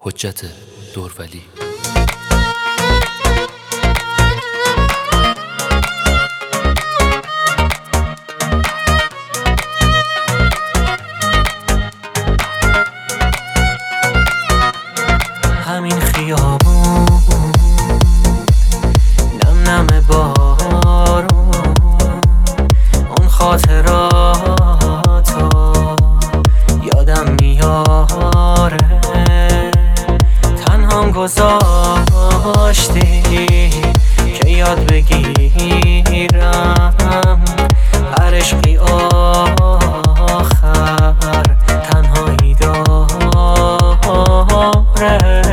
حجت دورولی. همین خیابون نم نم بارون، اون خاطراتو یادم میاره. تنهام گذاشتی که یاد بگیرم هر عشقی آخر تنهایی داره.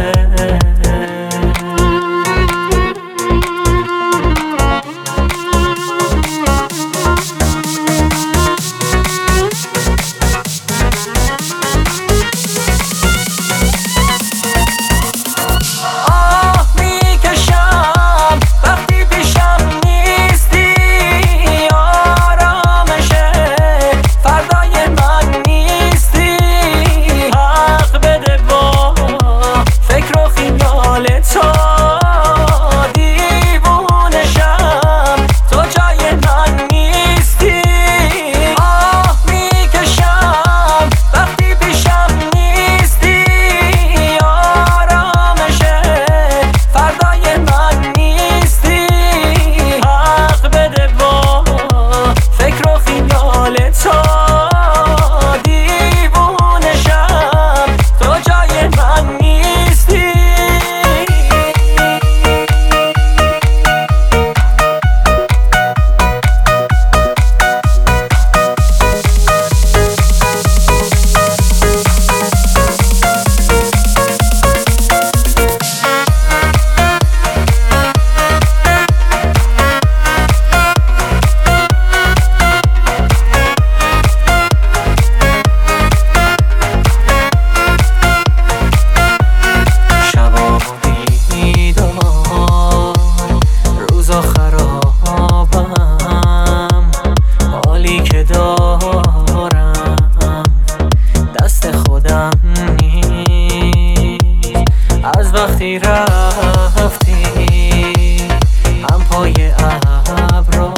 از وقتی رفتی هم پای ابرا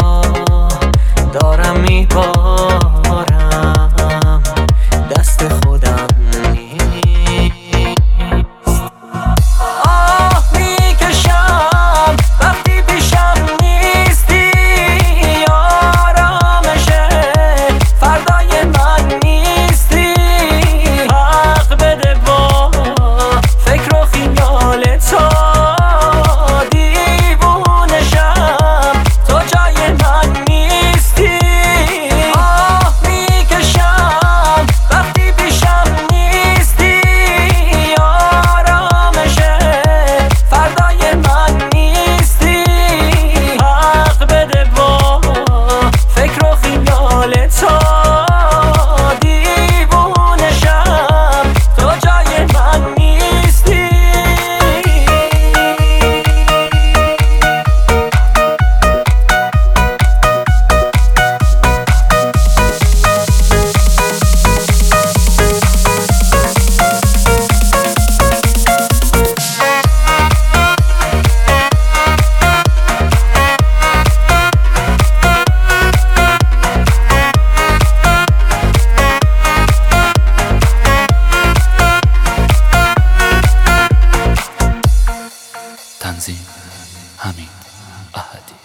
دارم میبارم، دست خودم نیست. آه میکشم وقتی پیشم نیستی، آرامشه فردای من نیستی. حق بده با فکر و خیال تو، دیوونشم تو جای من نیستی. آه میکشم وقتی پیشم نیستی، آرامشه فردای من نیستی. حق بده با فکر و خیال تو، دیوونشم تو جای من نیستی. تنظیم حمید احدی.